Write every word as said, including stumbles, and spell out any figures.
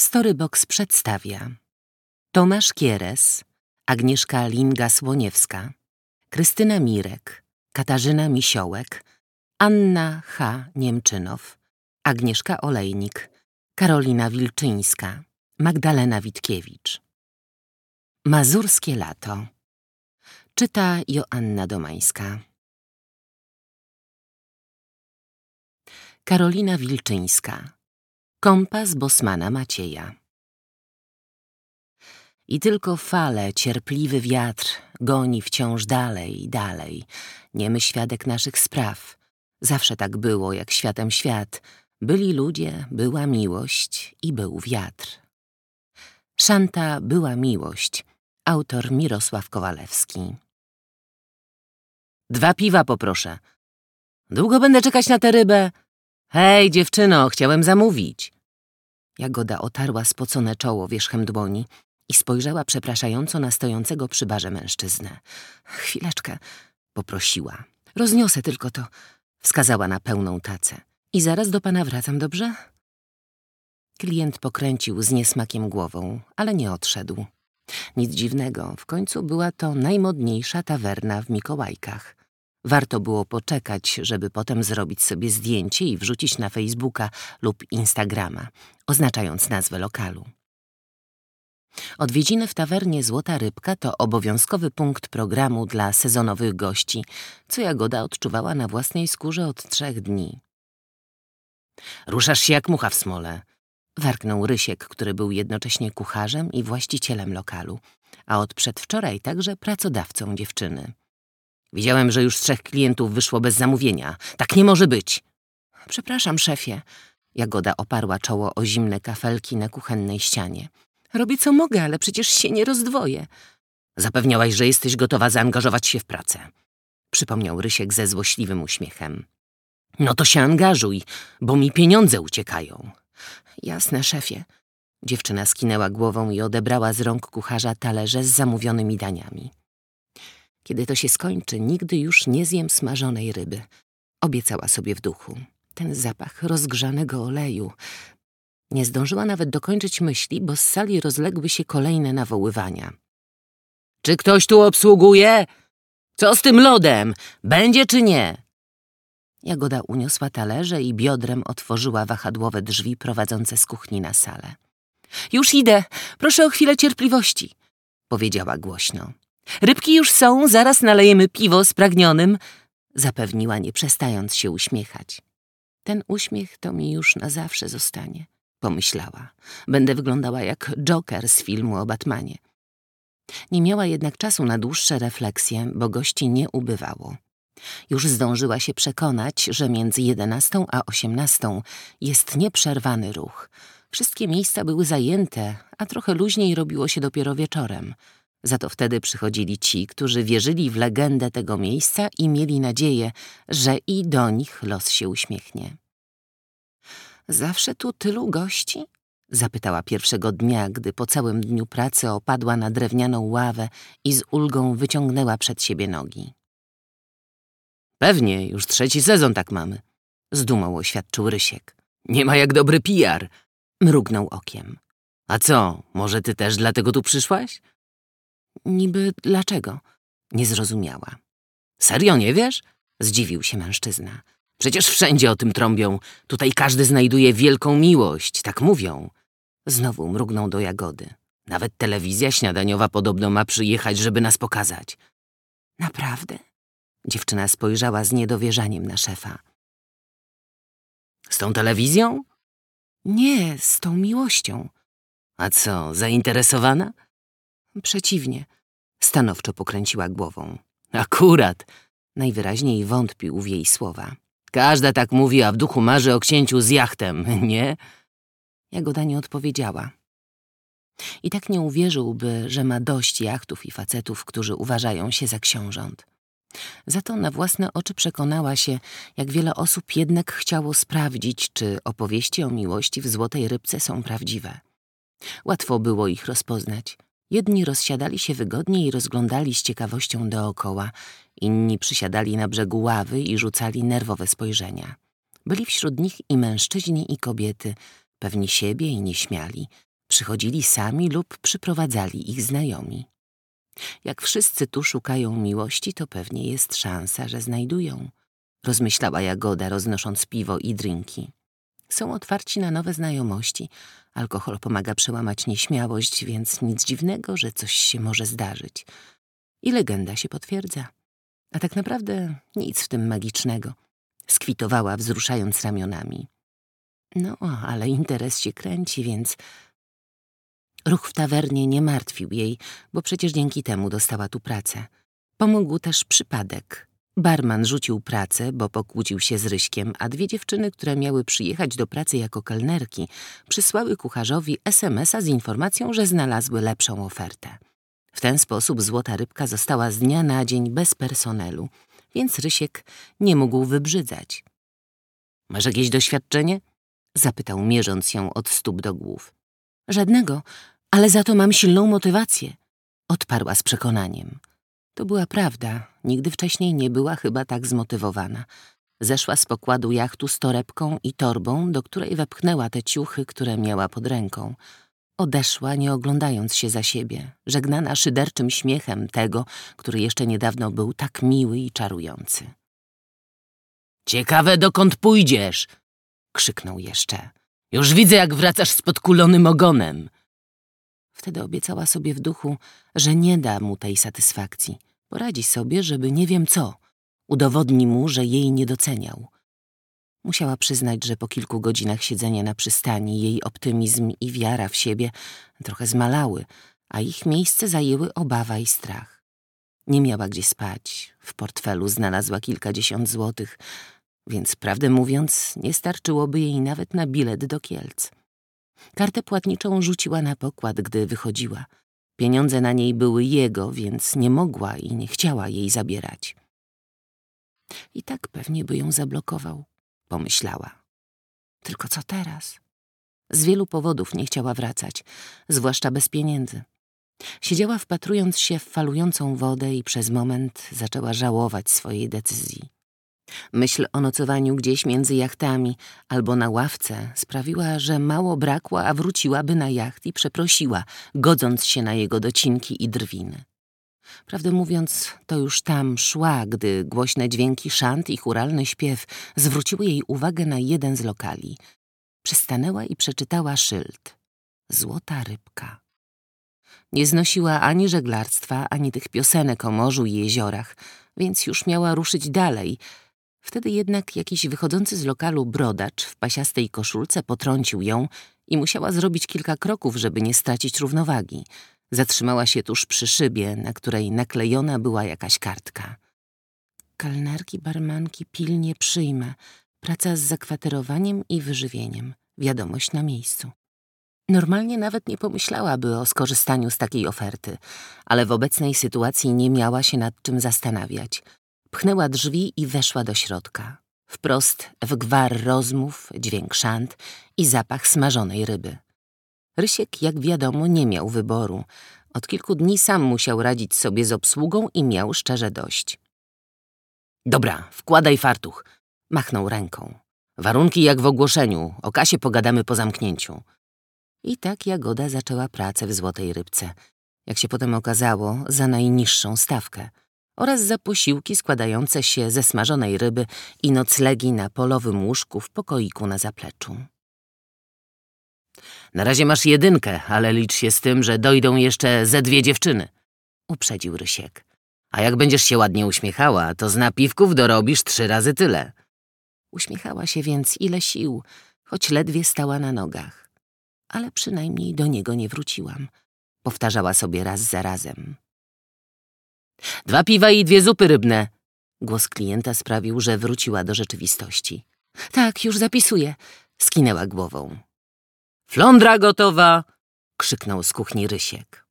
Storybox przedstawia Tomasz Kieres, Agnieszka Linga-Słoniewska, Krystyna Mirek, Katarzyna Misiołek, Anna H. Niemczynow, Agnieszka Olejnik, Karolina Wilczyńska, Magdalena Witkiewicz. Mazurskie lato. Czyta Joanna Domańska. Karolina Wilczyńska. Kompas Bosmana Macieja. I tylko fale, cierpliwy wiatr goni wciąż dalej i dalej, niemy świadek naszych spraw. Zawsze tak było, jak światem świat. Byli ludzie, była miłość i był wiatr. Szanta była miłość. Autor Mirosław Kowalewski. Dwa piwa poproszę. Długo będę czekać na tę rybę? Hej, dziewczyno, chciałem zamówić. Jagoda otarła spocone czoło wierzchem dłoni i spojrzała przepraszająco na stojącego przy barze mężczyznę. Chwileczkę, poprosiła. Rozniosę tylko to. Wskazała na pełną tacę. I zaraz do pana wracam, dobrze? Klient pokręcił z niesmakiem głową, ale nie odszedł. Nic dziwnego, w końcu była to najmodniejsza tawerna w Mikołajkach. Warto było poczekać, żeby potem zrobić sobie zdjęcie i wrzucić na Facebooka lub Instagrama, oznaczając nazwę lokalu. Odwiedziny w tawernie Złota Rybka to obowiązkowy punkt programu dla sezonowych gości, co Jagoda odczuwała na własnej skórze od trzech dni. Ruszasz się jak mucha w smole, warknął Rysiek, który był jednocześnie kucharzem i właścicielem lokalu, a od przedwczoraj także pracodawcą dziewczyny. Widziałem, że już trzech klientów wyszło bez zamówienia. Tak nie może być. Przepraszam, szefie. Jagoda oparła czoło o zimne kafelki na kuchennej ścianie. Robię co mogę, ale przecież się nie rozdwoję. Zapewniałaś, że jesteś gotowa zaangażować się w pracę. Przypomniał Rysiek ze złośliwym uśmiechem. No to się angażuj, bo mi pieniądze uciekają. Jasne, szefie. Dziewczyna skinęła głową i odebrała z rąk kucharza talerze z zamówionymi daniami. Kiedy to się skończy, nigdy już nie zjem smażonej ryby. Obiecała sobie w duchu. Ten zapach rozgrzanego oleju. Nie zdążyła nawet dokończyć myśli, bo z sali rozległy się kolejne nawoływania. Czy ktoś tu obsługuje? Co z tym lodem? Będzie czy nie? Jagoda uniosła talerze i biodrem otworzyła wahadłowe drzwi prowadzące z kuchni na salę. Już idę, proszę o chwilę cierpliwości, powiedziała głośno. Rybki już są, zaraz nalejemy piwo spragnionym, zapewniła, nie przestając się uśmiechać. Ten uśmiech to mi już na zawsze zostanie, pomyślała. Będę wyglądała jak Joker z filmu o Batmanie. Nie miała jednak czasu na dłuższe refleksje, bo gości nie ubywało. Już zdążyła się przekonać, że między jedenastą a osiemnastą jest nieprzerwany ruch. Wszystkie miejsca były zajęte, a trochę luźniej robiło się dopiero wieczorem. Za to wtedy przychodzili ci, którzy wierzyli w legendę tego miejsca i mieli nadzieję, że i do nich los się uśmiechnie. Zawsze tu tylu gości? Zapytała pierwszego dnia, gdy po całym dniu pracy opadła na drewnianą ławę i z ulgą wyciągnęła przed siebie nogi. Pewnie, już trzeci sezon tak mamy, z dumą oświadczył Rysiek. Nie ma jak dobry P R, mrugnął okiem. A co, może ty też dlatego tu przyszłaś? Niby dlaczego? Nie zrozumiała. Serio nie wiesz? Zdziwił się mężczyzna. Przecież wszędzie o tym trąbią. Tutaj każdy znajduje wielką miłość, tak mówią. Znowu mrugnął do Jagody. Nawet telewizja śniadaniowa podobno ma przyjechać, żeby nas pokazać. Naprawdę? Dziewczyna spojrzała z niedowierzaniem na szefa. Z tą telewizją? Nie, z tą miłością. A co, zainteresowana? Przeciwnie, stanowczo pokręciła głową. Akurat, najwyraźniej wątpił w jej słowa. Każda tak mówi, a w duchu marzy o księciu z jachtem, nie? Jagoda nie odpowiedziała. I tak nie uwierzyłby, że ma dość jachtów i facetów, którzy uważają się za książąt. Za to na własne oczy przekonała się, jak wiele osób jednak chciało sprawdzić, czy opowieści o miłości w Złotej Rybce są prawdziwe. Łatwo było ich rozpoznać. Jedni rozsiadali się wygodnie i rozglądali z ciekawością dookoła, inni przysiadali na brzegu ławy i rzucali nerwowe spojrzenia. Byli wśród nich i mężczyźni, i kobiety, pewni siebie i nieśmiali, Przychodzili sami lub przyprowadzali ich znajomi. Jak wszyscy tu szukają miłości, to pewnie jest szansa, że znajdują, rozmyślała Jagoda, roznosząc piwo i drinki. Są otwarci na nowe znajomości. Alkohol pomaga przełamać nieśmiałość, więc nic dziwnego, że coś się może zdarzyć. I legenda się potwierdza. A tak naprawdę nic w tym magicznego, skwitowała, wzruszając ramionami. No, ale interes się kręci, więc... Ruch w tawernie nie martwił jej, bo przecież dzięki temu dostała tu pracę. Pomógł też przypadek. Barman rzucił pracę, bo pokłócił się z Ryśkiem, a dwie dziewczyny, które miały przyjechać do pracy jako kelnerki, przysłały kucharzowi es em es a z informacją, że znalazły lepszą ofertę. W ten sposób Złota Rybka została z dnia na dzień bez personelu, więc Rysiek nie mógł wybrzydzać. — Masz jakieś doświadczenie? — zapytał, mierząc ją od stóp do głów. — Żadnego, ale za to mam silną motywację — odparła z przekonaniem. To była prawda. Nigdy wcześniej nie była chyba tak zmotywowana. Zeszła z pokładu jachtu z torebką i torbą, do której wepchnęła te ciuchy, które miała pod ręką. Odeszła, nie oglądając się za siebie, żegnana szyderczym śmiechem tego, który jeszcze niedawno był tak miły i czarujący. — Ciekawe, dokąd pójdziesz! — krzyknął jeszcze. — Już widzę, jak wracasz z podkulonym ogonem! Wtedy obiecała sobie w duchu, że nie da mu tej satysfakcji. Poradzi sobie, żeby nie wiem co. Udowodni mu, że jej nie doceniał. Musiała przyznać, że po kilku godzinach siedzenia na przystani jej optymizm i wiara w siebie trochę zmalały, a ich miejsce zajęły obawa i strach. Nie miała gdzie spać. W portfelu znalazła kilkadziesiąt złotych, więc prawdę mówiąc nie starczyłoby jej nawet na bilet do Kielc. Kartę płatniczą rzuciła na pokład, gdy wychodziła. Pieniądze na niej były jego, więc nie mogła i nie chciała jej zabierać. I tak pewnie by ją zablokował, pomyślała. Tylko co teraz? Z wielu powodów nie chciała wracać, zwłaszcza bez pieniędzy. Siedziała wpatrując się w falującą wodę i przez moment zaczęła żałować swojej decyzji. Myśl o nocowaniu gdzieś między jachtami albo na ławce sprawiła, że mało brakło, a wróciłaby na jacht i przeprosiła, godząc się na jego docinki i drwiny. Prawdę mówiąc, to już tam szła, gdy głośne dźwięki szant i chóralny śpiew zwróciły jej uwagę na jeden z lokali. Przystanęła i przeczytała szyld. Złota Rybka. Nie znosiła ani żeglarstwa, ani tych piosenek o morzu i jeziorach, więc już miała ruszyć dalej. Wtedy jednak jakiś wychodzący z lokalu brodacz w pasiastej koszulce potrącił ją i musiała zrobić kilka kroków, żeby nie stracić równowagi. Zatrzymała się tuż przy szybie, na której naklejona była jakaś kartka. Kelnerki, barmanki pilnie przyjmę. Praca z zakwaterowaniem i wyżywieniem. Wiadomość na miejscu. Normalnie nawet nie pomyślałaby o skorzystaniu z takiej oferty, ale w obecnej sytuacji nie miała się nad czym zastanawiać. Pchnęła drzwi i weszła do środka. Wprost w gwar rozmów, dźwięk szant i zapach smażonej ryby. Rysiek, jak wiadomo, nie miał wyboru. Od kilku dni sam musiał radzić sobie z obsługą i miał szczerze dość. Dobra, wkładaj fartuch, machnął ręką. Warunki jak w ogłoszeniu, o kasie pogadamy po zamknięciu. I tak Jagoda zaczęła pracę w Złotej Rybce. Jak się potem okazało, za najniższą stawkę. Oraz za posiłki składające się ze smażonej ryby i noclegi na polowym łóżku w pokoiku na zapleczu. Na razie masz jedynkę, ale licz się z tym, że dojdą jeszcze ze dwie dziewczyny, uprzedził Rysiek. A jak będziesz się ładnie uśmiechała, to z napiwków dorobisz trzy razy tyle. Uśmiechała się więc ile sił, choć ledwie stała na nogach. Ale przynajmniej do niego nie wróciłam, powtarzała sobie raz za razem. Dwa piwa i dwie zupy rybne. Głos klienta sprawił, że wróciła do rzeczywistości. Tak, już zapisuję, skinęła głową. Flądra gotowa, krzyknął z kuchni Rysiek.